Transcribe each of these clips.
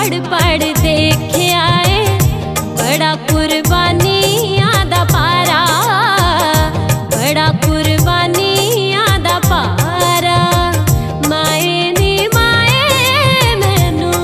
पढ़ पढ़ देखे आए बड़ा कुर्बानियां दा पारा, बड़ा कुर्बानियां दा पारा। माए नी माए मैनू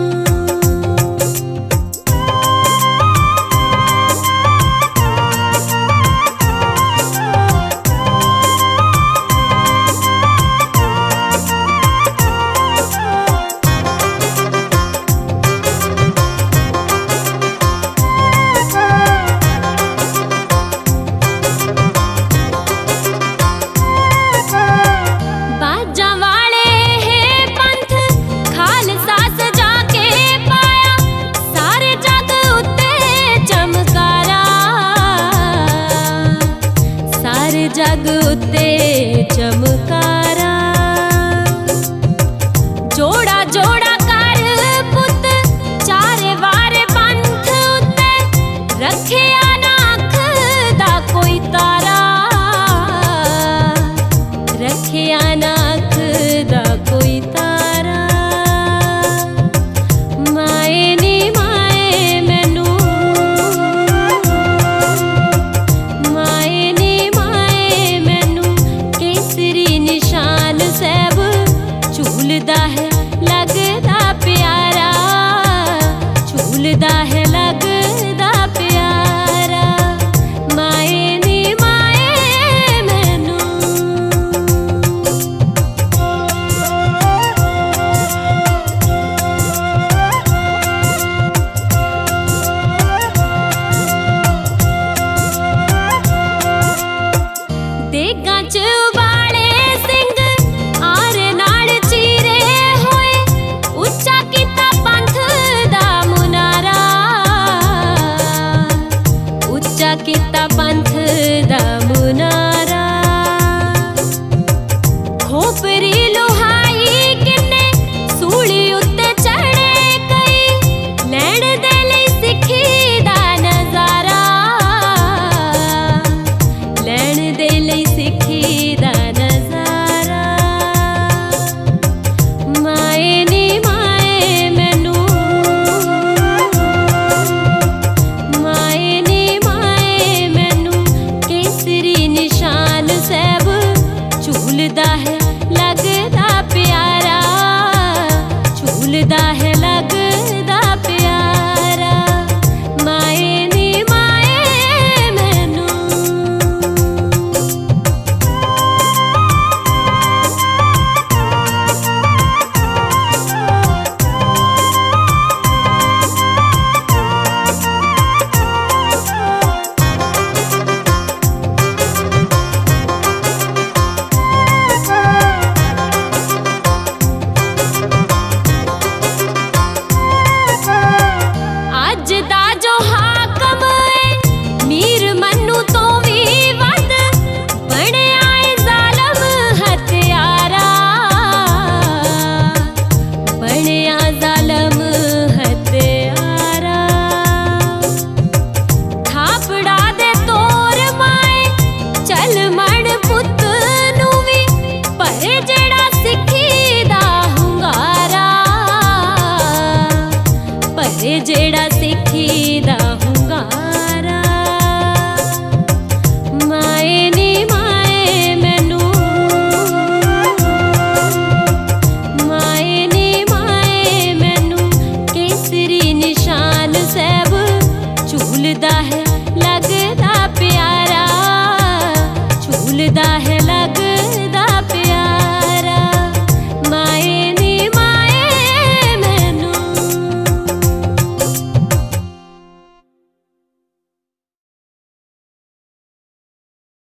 जग उत्ते चमकारा। जोड़ा जोड़ा कर पुत चारे वारे पंथ उत्ते रखिया ना अख दा कोई तारा, रखिया ना अख दा कोई तारा। माए नी माए मैनू झूलदा है लगदा प्यारा, झूलदा है लगदा प्यारा। माए नी माए मैनू देगां च उबाले सिंह आरे नाल चीरे होए, उच्चा कीता पंथ दा मुनारा, उच्चा कीता पंथ दा मुनारा। खोपरी लोहाई किन्ने सूली उत्ते चढ़े कई, लैण दे लई सिक्खी दा नजारा, लैण दे लई सिक्खी दा नजारा। माए नी माए मैनू, माए नी माए मैनू केसरी निशान सैब झूलदा है लगदा प्यारा, झूलदा है